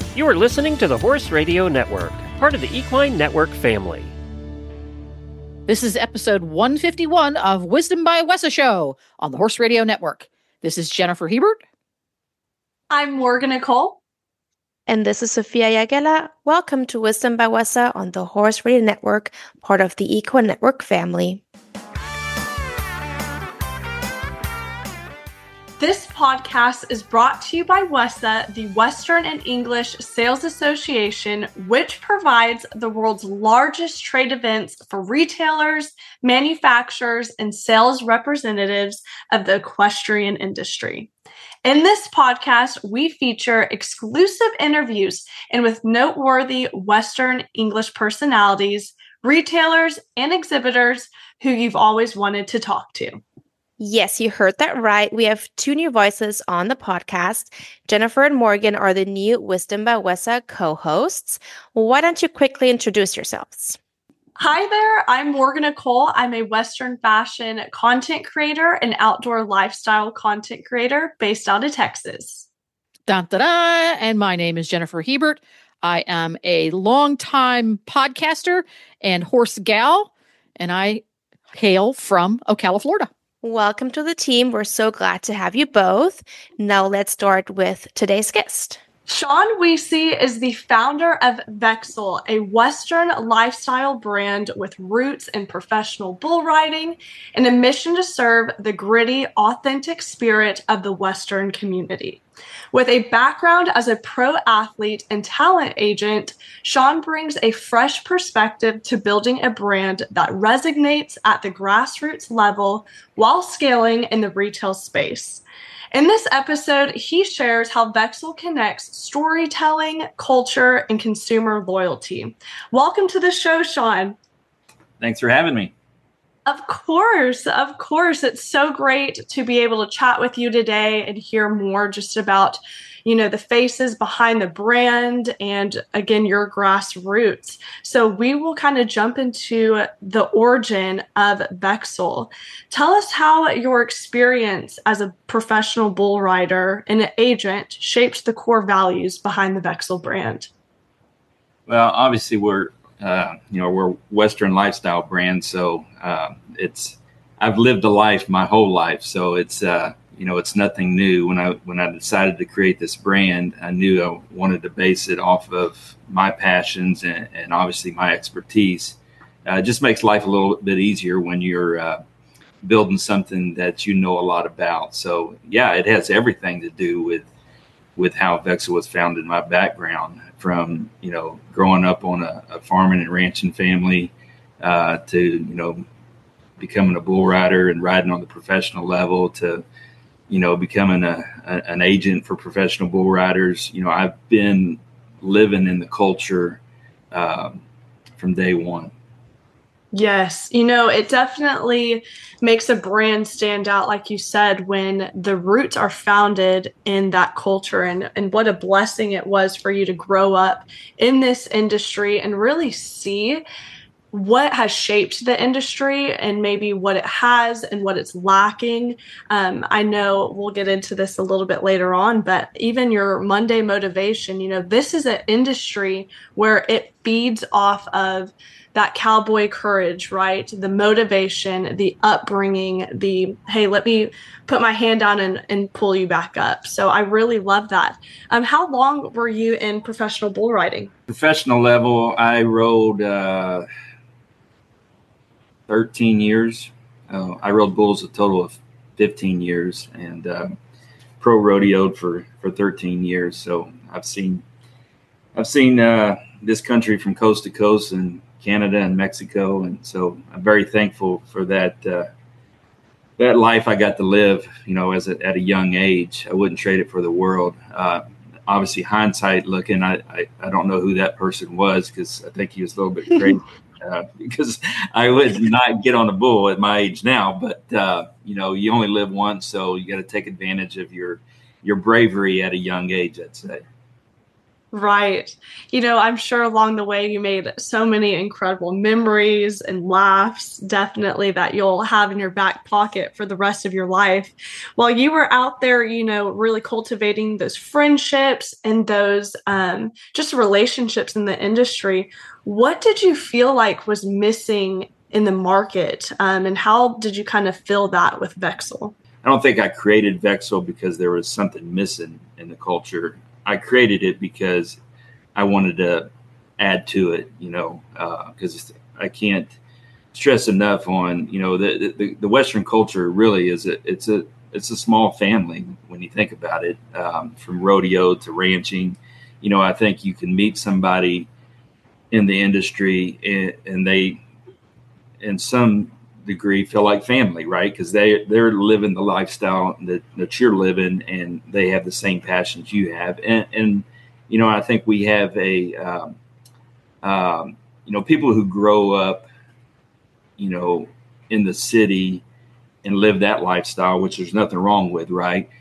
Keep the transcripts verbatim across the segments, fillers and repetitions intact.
You are listening to the Horse Radio Network, part of the Equine Network family. This is episode one fifty-one of Wisdom by Wessa Show on the Horse Radio Network. This is Jennifer Hebert. I'm Morgan Nicole. And this is Sophia Yagela. Welcome to Wisdom by Wessa on the Horse Radio Network, part of the Equine Network family. This podcast is brought to you by Wessa, the Western and English Sales Association, which provides the world's largest trade events for retailers, manufacturers, and sales representatives of the equestrian industry. In this podcast, we feature exclusive interviews and with noteworthy Western English personalities, retailers, and exhibitors who you've always wanted to talk to. Yes, you heard that right. We have two new voices on the podcast. Jennifer and Morgan are the new Wisdom by Wessa co-hosts. Why don't you quickly introduce yourselves? Hi there, I'm Morgan Nicole. I'm a Western fashion content creator and outdoor lifestyle content creator based out of Texas. Dun, dun, dun. And my name is Jennifer Hebert. I am a longtime podcaster and horse gal, and I hail from Ocala, Florida. Welcome to the team. We're so glad to have you both. Now let's start with today's guest. Sean Weesey is the founder of Vexil, a Western lifestyle brand with roots in professional bull riding and a mission to serve the gritty, authentic spirit of the Western community. With a background as a pro athlete and talent agent, Sean brings a fresh perspective to building a brand that resonates at the grassroots level while scaling in the retail space. In this episode, he shares how Vexil connects storytelling, culture, and consumer loyalty. Welcome to the show, Sean. Thanks for having me. Of course, of course. It's so great to be able to chat with you today and hear more just about, you know, the faces behind the brand and, again, your grassroots. So we will kind of jump into the origin of Vexil. Tell us how your experience as a professional bull rider and an agent shaped the core values behind the Vexil brand. Well, obviously, we're Uh, you know, we're Western lifestyle brand. So uh, it's, I've lived a life my whole life. So it's, uh, you know, it's nothing new. When I, when I decided to create this brand, I knew I wanted to base it off of my passions and, and obviously my expertise. Uh, it just makes life a little bit easier when you're uh, building something that you know a lot about. So yeah, it has everything to do with, with how Vexil was founded, my background. From, you know, growing up on a, a farming and ranching family uh, to, you know, becoming a bull rider and riding on the professional level to, you know, becoming a, a an agent for professional bull riders. You know, I've been living in the culture um, from day one. Yes. You know, it definitely makes a brand stand out, like you said, when the roots are founded in that culture, and, and what a blessing it was for you to grow up in this industry and really see what has shaped the industry and maybe what it has and what it's lacking. Um, I know we'll get into this a little bit later on, but even your Monday motivation, you know, this is an industry where it feeds off of that cowboy courage, right? The motivation, the upbringing, the, hey, let me put my hand down and, and pull you back up. So I really love that. Um, how long were you in professional bull riding? Professional level, I rode uh, thirteen years. Uh, I rode bulls a total of fifteen years and uh, pro rodeoed for, for thirteen years. So I've seen, I've seen uh, this country from coast to coast and Canada and Mexico. And so I'm very thankful for that, uh, that life I got to live, you know, as a, at a young age. I wouldn't trade it for the world. Uh, obviously hindsight looking, I, I, I don't know who that person was, because I think he was a little bit crazy uh, because I would not get on a bull at my age now, but uh, you know, you only live once. So you got to take advantage of your, your bravery at a young age, I'd say. Right. You know, I'm sure along the way you made so many incredible memories and laughs, definitely that you'll have in your back pocket for the rest of your life. While you were out there, you know, really cultivating those friendships and those um, just relationships in the industry, what did you feel like was missing in the market? Um, and how did you kind of fill that with Vexil? I don't think I created Vexil because there was something missing in the culture. I created it because I wanted to add to it, you know, because uh, I can't stress enough on, you know, the, the the Western culture really is a it's a it's a small family when you think about it, um, from rodeo to ranching. You know, I think you can meet somebody in the industry and, and they, in some degree, feel like family, right? Because they they're living the lifestyle that, that you're living, and they have the same passions you have. And, and you know, I think we have a um, um, you know, people who grow up, you know, in the city and live that lifestyle, which there's nothing wrong with, right?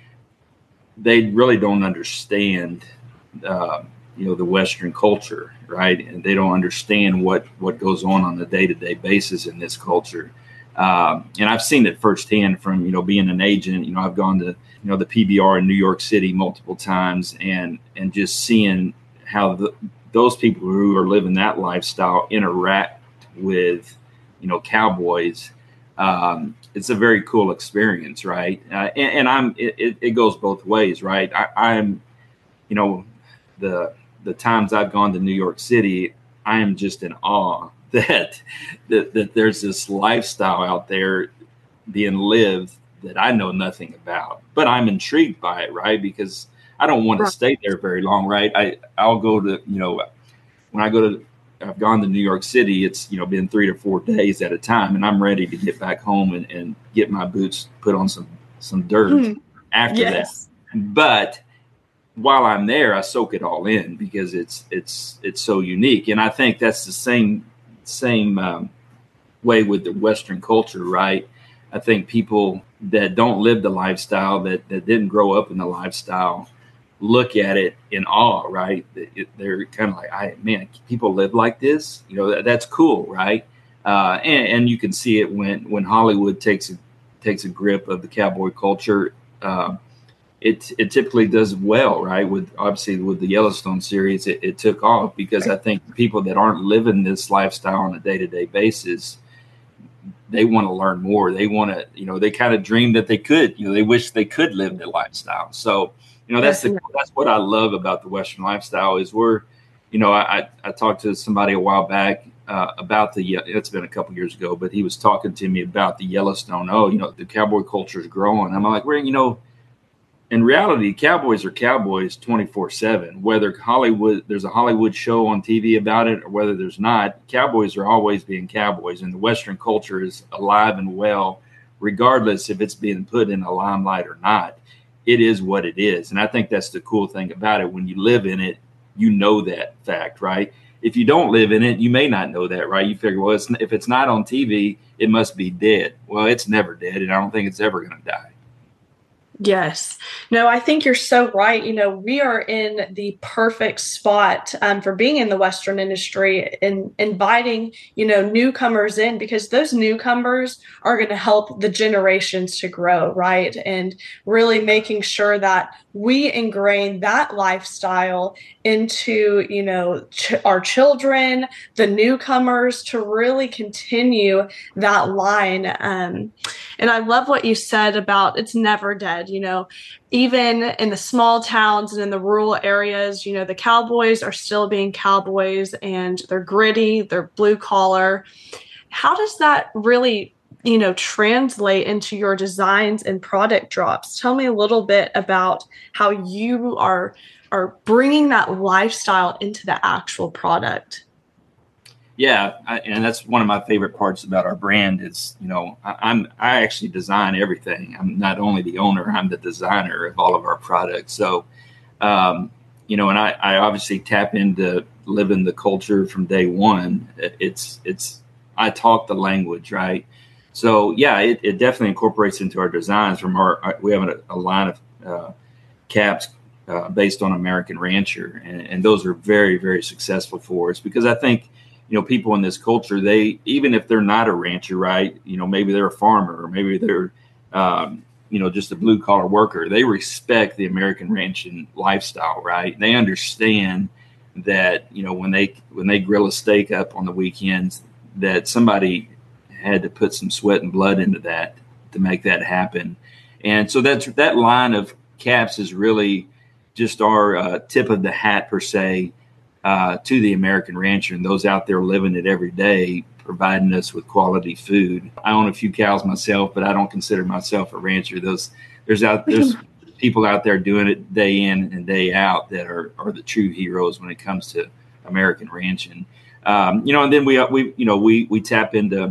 They really don't understand, uh, you know, the Western culture, right? And they don't understand what what goes on on a day-to-day basis in this culture. Um, and I've seen it firsthand from, you know, being an agent. You know, I've gone to, you know, the P B R in New York City multiple times, and and just seeing how the, those people who are living that lifestyle interact with, you know, cowboys. Um, it's a very cool experience, right? Uh, and, and I'm it, it goes both ways, right? I, I'm, you know, the the times I've gone to New York City, I am just in awe that, that that there's this lifestyle out there being lived that I know nothing about, but I'm intrigued by it, right? Because I don't want to stay there very long, right? I I'll go to, you know, when I go to, I've gone to New York City, it's, you know, been three to four days at a time, and I'm ready to get back home and, and get my boots put on some some dirt mm. after yes. that. But while I'm there, I soak it all in because it's it's it's so unique, and I think that's the same same um, way with the Western culture, right? I think people that don't live the lifestyle, that that didn't grow up in the lifestyle, look at it in awe, right? It, they're kind of like, I man, people live like this, you know, that, that's cool, right? Uh, and, and you can see it when when Hollywood takes a, takes a grip of the cowboy culture. Uh, it it typically does well, right? With obviously with the Yellowstone series, it, it took off because I think people that aren't living this lifestyle on a day to day basis, they want to learn more. They want to, you know, they kind of dream that they could, you know, they wish they could live the lifestyle. So, you know, that's the, that's what I love about the Western lifestyle is we're, you know, I, I talked to somebody a while back uh, about the, it's been a couple years ago, but he was talking to me about the Yellowstone. Oh, you know, the cowboy culture is growing. I'm like, well, you know, in reality, cowboys are cowboys twenty-four seven, whether Hollywood, there's a Hollywood show on T V about it or whether there's not, cowboys are always being cowboys, and the Western culture is alive and well, regardless if it's being put in a limelight or not. It is what it is. And I think that's the cool thing about it. When you live in it, you know that fact, right? If you don't live in it, you may not know that, right? You figure, well, it's, if it's not on T V, it must be dead. Well, it's never dead, and I don't think it's ever going to die. Yes. No, I think you're so right. You know, we are in the perfect spot um, for being in the Western industry and inviting, you know, newcomers in, because those newcomers are going to help the generations to grow, right? And really making sure that we ingrain that lifestyle into, you know, ch- our children, the newcomers, to really continue that line. Um, and I love what you said about it's never dead. You know, even in the small towns and in the rural areas, you know, the cowboys are still being cowboys, and they're gritty, they're blue collar. How does that really, you know, translate into your designs and product drops? Tell me a little bit about how you are are bringing that lifestyle into the actual product. Yeah, I, and that's one of my favorite parts about our brand is, you know, I, I'm I actually design everything. I'm not only the owner, I'm the designer of all of our products. So, um, you know, and I, I obviously tap into living the culture from day one. It's it's I talk the language, right? So yeah, it, it definitely incorporates into our designs. From our, our we have a, a line of uh, caps uh, based on American Rancher, and, and those are very, very successful for us because I think, you know, people in this culture, they, even if they're not a rancher, right, you know, maybe they're a farmer or maybe they're, um, you know, just a blue collar worker, they respect the American ranching lifestyle, right? They understand that, you know, when they, when they grill a steak up on the weekends, that somebody had to put some sweat and blood into that to make that happen. And so that's, that line of caps is really just our uh, tip of the hat per se, uh, to the American rancher and those out there living it every day, providing us with quality food. I own a few cows myself, but I don't consider myself a rancher. Those there's out there's people out there doing it day in and day out that are, are the true heroes when it comes to American ranching. Um, you know, and then we we you know we we tap into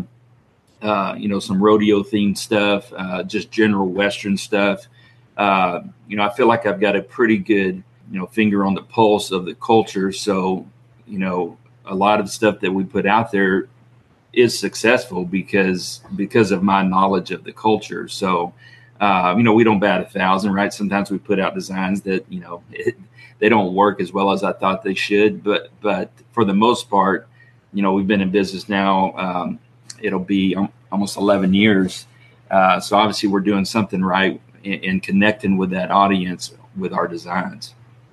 uh, you know some rodeo themed stuff, uh, just general Western stuff. Uh, you know, I feel like I've got a pretty good you know finger on the pulse of the culture. So you know, a lot of the stuff that we put out there is successful because because of my knowledge of the culture. So, uh, you know, we don't bat a thousand, right? Sometimes we put out designs that, you know, it, they don't work as well as I thought they should. But but for the most part, you know, we've been in business now. Um, it'll be um, almost eleven years. Uh, so obviously we're doing something right in, in connecting with that audience with our designs.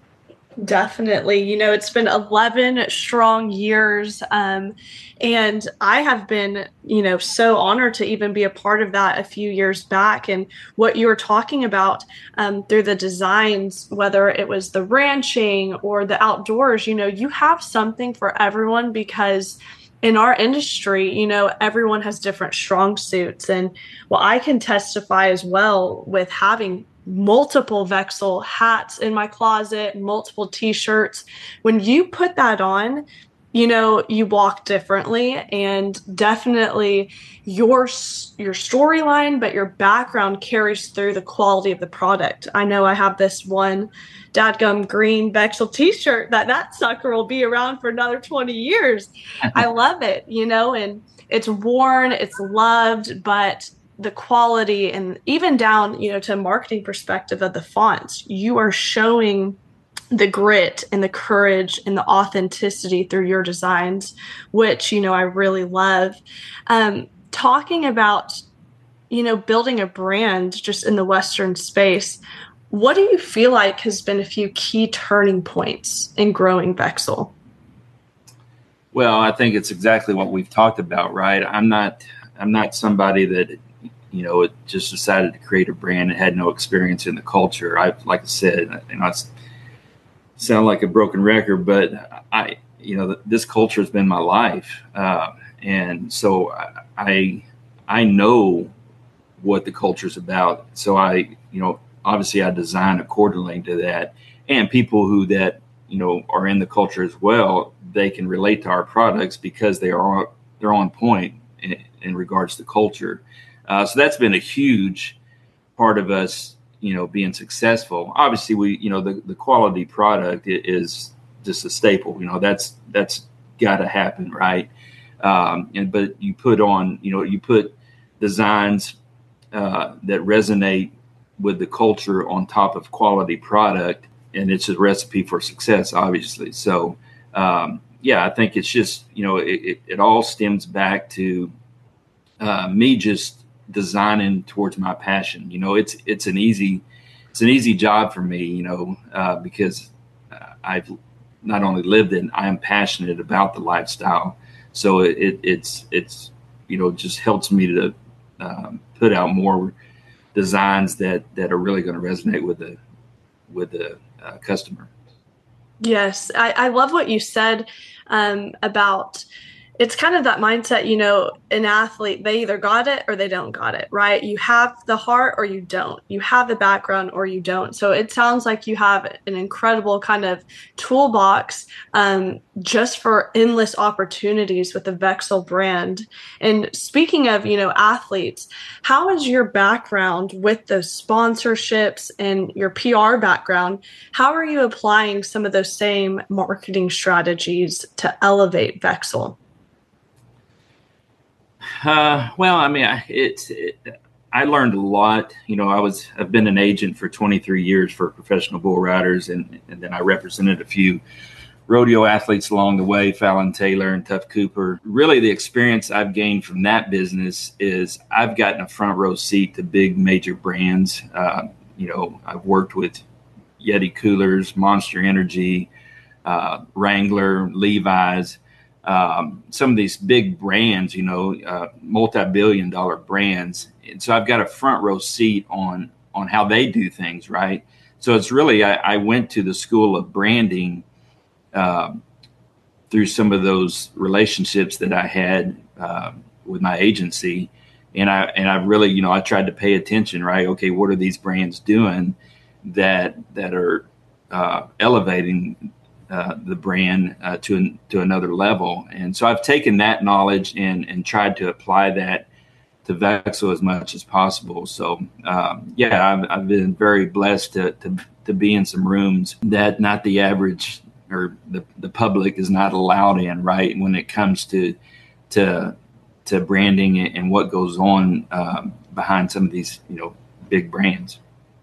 Definitely. You know, it's been eleven strong years. Um, and I have been, you know, so honored to even be a part of that a few years back. And what you were talking about um, through the designs, whether it was the ranching or the outdoors, you know, you have something for everyone because in our industry, you know, everyone has different strong suits. And well, I can testify as well with having multiple Vexil hats in my closet, multiple t-shirts. When you put that on, you know, you walk differently, and definitely your your storyline, but your background carries through the quality of the product. I know I have this one dadgum green Vexil t-shirt that that sucker will be around for another twenty years. I love it, you know, and it's worn, it's loved, but the quality and even down, you know, to a marketing perspective of the fonts, you are showing the grit and the courage and the authenticity through your designs, which, you know, I really love. Um, talking about, you know, building a brand just in the Western space, what do you feel like has been a few key turning points in growing Vexil? Well, I think it's exactly what we've talked about, right? I'm not, I'm not somebody that, you know, it just decided to create a brand and had no experience in the culture. I, like I said, and I sound like a broken record, but I, you know, this culture has been my life. Uh, and so I, I know what the culture is about. So I, you know, obviously I design accordingly to that, and people who that, you know, are in the culture as well, they can relate to our products because they are, they're on point in, in regards to culture. Uh, so that's been a huge part of us, you know, being successful. Obviously, we, you know, the, the quality product is just a staple. You know, that's that's got to happen, right? Um, and but you put on, you know, you put designs uh, that resonate with the culture on top of quality product, and it's a recipe for success, obviously. So, um, yeah, I think it's just, you know, it, it, it all stems back to uh, me just designing towards my passion. You know, it's it's an easy it's an easy job for me, you know, uh, because I've not only lived it, I am passionate about the lifestyle. So it, it it's it's you know just helps me to um, put out more designs that that are really going to resonate with the with the uh, customer. Yes, I, I love what you said um, about. It's kind of that mindset, you know, an athlete, they either got it or they don't got it, right? You have the heart or you don't. You have the background or you don't. So it sounds like you have an incredible kind of toolbox um, just for endless opportunities with the Vexil brand. And speaking of, you know, athletes, how is your background with those sponsorships and your P R background? How are you applying some of those same marketing strategies to elevate Vexil? Uh, well, I mean, it's, it, I learned a lot. You know, I was I've been an agent for twenty-three years for professional bull riders, and, and then I represented a few rodeo athletes along the way, Fallon Taylor and Tuff Cooper. Really, the experience I've gained from that business is I've gotten a front row seat to big major brands. Uh, you know, I've worked with Yeti Coolers, Monster Energy, uh, Wrangler, Levi's, um, some of these big brands, you know, uh, multi-billion dollar brands. And so I've got a front row seat on, on how they do things, right? So it's really, I, I went to the school of branding uh, through some of those relationships that I had uh, with my agency. And I, and I really, you know, I tried to pay attention, right? Okay, what are these brands doing that, that are uh, elevating uh, the brand uh, to, an, to another level? And so I've taken that knowledge and, and tried to apply that to Vexil as much as possible. So, um, yeah, I've, I've been very blessed to, to, to be in some rooms that not the average or the, the public is not allowed in, right? When it comes to, to, to branding and what goes on um, behind some of these, you know, big brands.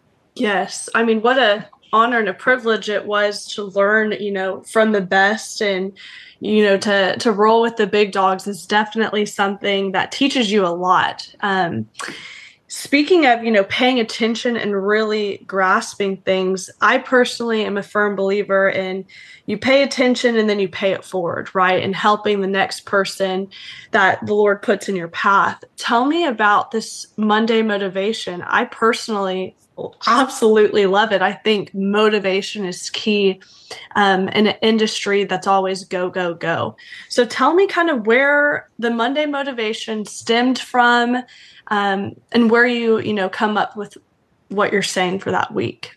Yes. I mean, what a honor and a privilege it was to learn, you know, from the best, and, you know, to, to roll with the big dogs is definitely something that teaches you a lot. Um, speaking of, you know, paying attention and really grasping things, I personally am a firm believer in you pay attention and then you pay it forward, right? And helping the next person that the Lord puts in your path. Tell me about this Monday motivation. I personally absolutely love it. I think motivation is key um, in an industry that's always go, go, go. So tell me kind of where the Monday motivation stemmed from, um, and where you, you know, come up with what you're saying for that week.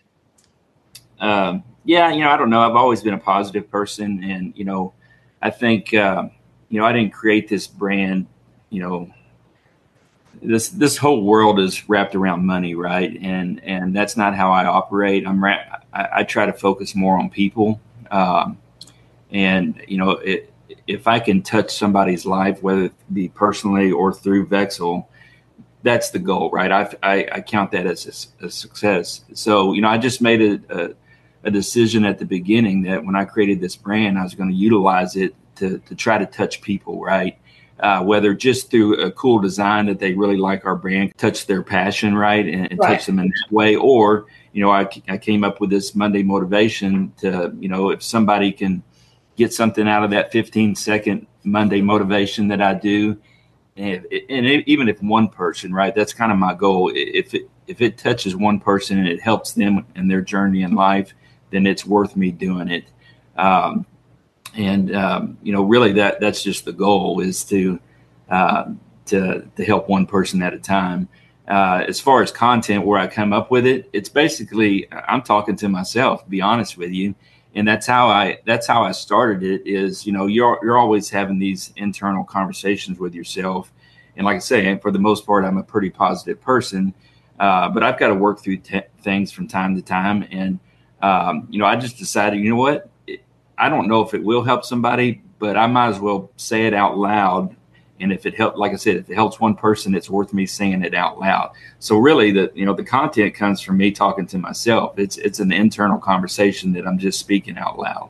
Um, yeah, you know, I don't know. I've always been a positive person. And, you know, I think, uh, you know, I didn't create this brand, you know, this, this whole world is wrapped around money. Right. And, and that's not how I operate. I'm ra- I, I try to focus more on people. Um, and, you know, it, if I can touch somebody's life, whether it be personally or through Vexil, that's the goal, right? I, I, I count that as a, a success. So, you know, I just made a, a, a decision at the beginning that when I created this brand, I was going to utilize it to, to try to touch people, right? Uh, whether just through a cool design that they really like our brand, touch their passion, right? And, and Right. touch them in that way. Or, you know, I, I came up with this Monday motivation to, you know, if somebody can get something out of that fifteen second Monday motivation that I do, and, and it, even if one person, right, that's kind of my goal. If it, if it touches one person and it helps them in their journey in life, then it's worth me doing it. Um, and, um, you know, really that, that's just the goal, is to, uh, to, to help one person at a time. Uh, as far as content, where I come up with it, it's basically, I'm talking to myself, to be honest with you. And that's how I, that's how I started it is, you know, you're, you're always having these internal conversations with yourself. And like I say, for the most part, I'm a pretty positive person, uh, but I've got to work through t- things from time to time. And, um, you know, I just decided, you know what, it, I don't know if it will help somebody, but I might as well say it out loud. And if it helps, like I said, if it helps one person, it's worth me saying it out loud. So really, the you know the content comes from me talking to myself. It's it's an internal conversation that I'm just speaking out loud.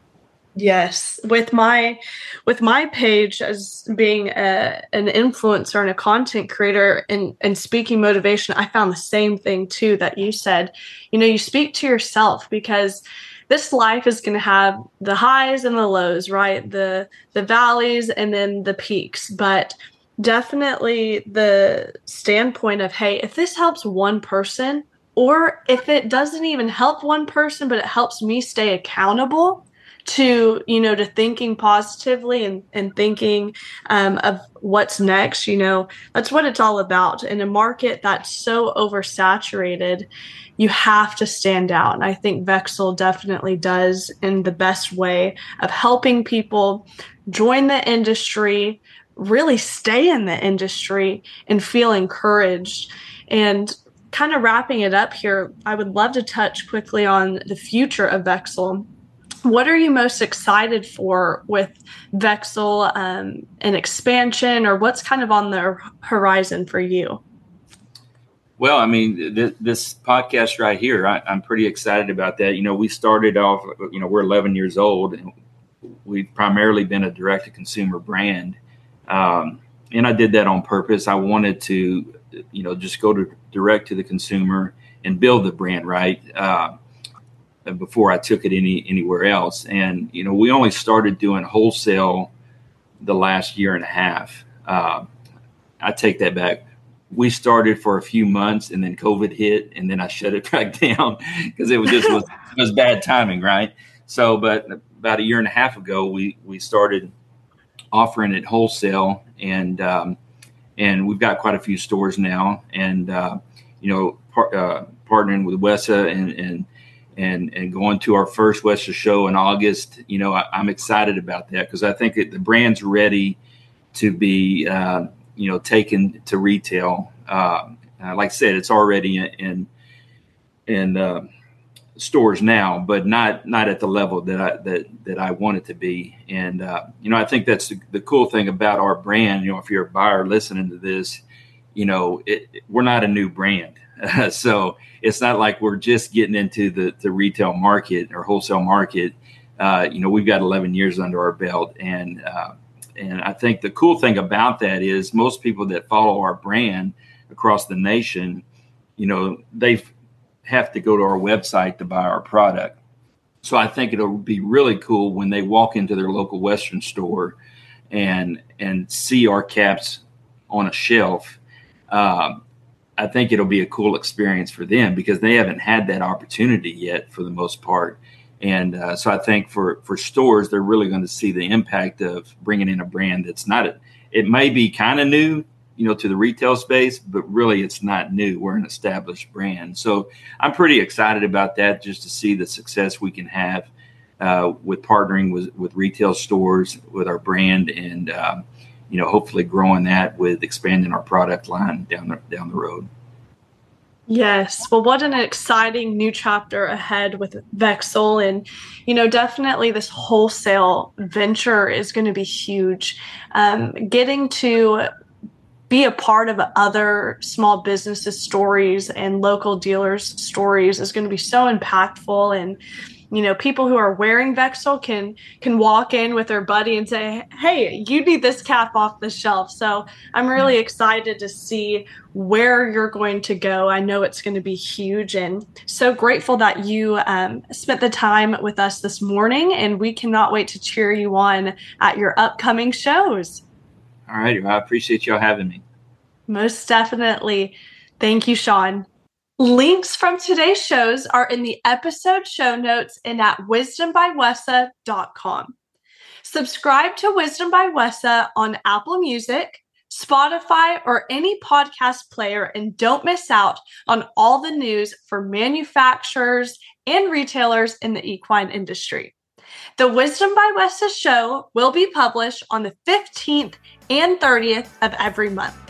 Yes, with my with my page as being a, an influencer and a content creator and and speaking motivation, I found the same thing too that you said. You know, you speak to yourself, because this life is going to have the highs and the lows, right? The the valleys and then the peaks. But definitely the standpoint of, hey, if this helps one person, or if it doesn't even help one person, but it helps me stay accountable to, you know, to thinking positively and, and thinking um, of what's next, you know, that's what it's all about. In a market that's so oversaturated, you have to stand out. And I think Vexil definitely does, in the best way of helping people join the industry, really stay in the industry and feel encouraged. And kind of wrapping it up here, I would love to touch quickly on the future of Vexil. What are you most excited for with Vexil um, and expansion, or what's kind of on the horizon for you? Well, I mean, th- this podcast right here, I, I'm pretty excited about that. You know, we started off, you know, we're eleven years old, and we've primarily been a direct-to-consumer brand. Um, and I did that on purpose. I wanted to, you know, just go to direct to the consumer and build the brand right uh, before I took it any anywhere else. And, you know, we only started doing wholesale the last year and a half. Uh, I take that back. We started for a few months, and then COVID hit, and then I shut it back down because it was just was, it was bad timing, right? So, but about a year and a half ago, we we started offering it wholesale, and um, and we've got quite a few stores now, and uh, you know, par- uh, partnering with Wessa and and and and going to our first Wessa show in August. You know, I, I'm excited about that because I think that the brand's ready to be. Uh, you know, taken to retail. Uh, like I said, it's already in, in, in uh, stores now, but not, not at the level that I, that, that I want it to be. And, uh, you know, I think that's the, the cool thing about our brand. You know, if you're a buyer listening to this, you know, it, we're not a new brand. Uh, so it's not like we're just getting into the, the retail market or wholesale market. Uh, you know, we've got eleven years under our belt, and, uh, And I think the cool thing about that is most people that follow our brand across the nation, you know, they have to go to our website to buy our product. So I think it'll be really cool when they walk into their local Western store and and see our caps on a shelf. Um, I think it'll be a cool experience for them because they haven't had that opportunity yet for the most part. And uh, so I think for, for stores, they're really going to see the impact of bringing in a brand that's not, a, it may be kind of new, you know, to the retail space, but really it's not new. We're an established brand. So I'm pretty excited about that, just to see the success we can have uh, with partnering with, with retail stores, with our brand, and, um, you know, hopefully growing that with expanding our product line down the, down the road. Yes. Well, what an exciting new chapter ahead with Vexil. And, you know, definitely this wholesale venture is going to be huge. Um, getting to be a part of other small businesses' stories and local dealers' stories is going to be so impactful. And, you know, people who are wearing Vexil can can walk in with their buddy and say, hey, you need this cap off the shelf. So I'm really excited to see where you're going to go. I know it's going to be huge, and so grateful that you um, spent the time with us this morning, and we cannot wait to cheer you on at your upcoming shows. All right. I appreciate y'all having me. Most definitely. Thank you, Sean. Links from today's shows are in the episode show notes and at wisdom by wessa dot com. Subscribe to Wisdom by Wessa on Apple Music, Spotify, or any podcast player, and don't miss out on all the news for manufacturers and retailers in the equine industry. The Wisdom by Wessa show will be published on the fifteenth and thirtieth of every month.